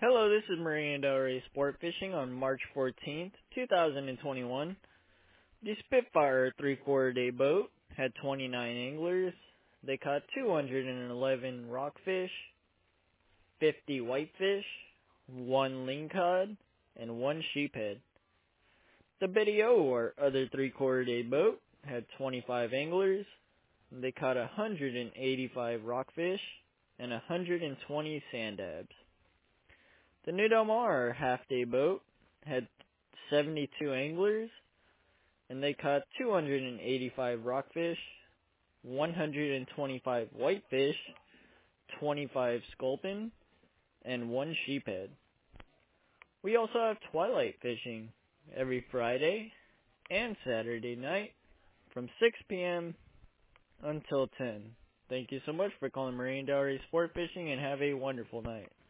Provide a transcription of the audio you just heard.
Hello, this is Miranda Ray Sport Fishing on March 14th, 2021. The Spitfire 3/4 day boat had 29 anglers. They caught 211 rockfish, 50 whitefish, 1 lingcod, and 1 sheephead. The Video, or other 3/4 day boat, had 25 anglers. They caught 185 rockfish and 120 sand dabs. The New Del Mar half-day boat had 72 anglers, and they caught 285 rockfish, 125 whitefish, 25 sculpin, and 1 sheephead. We also have twilight fishing every Friday and Saturday night from 6 p.m. until 10. Thank you so much for calling Marine Dowry Sport Fishing, and have a wonderful night.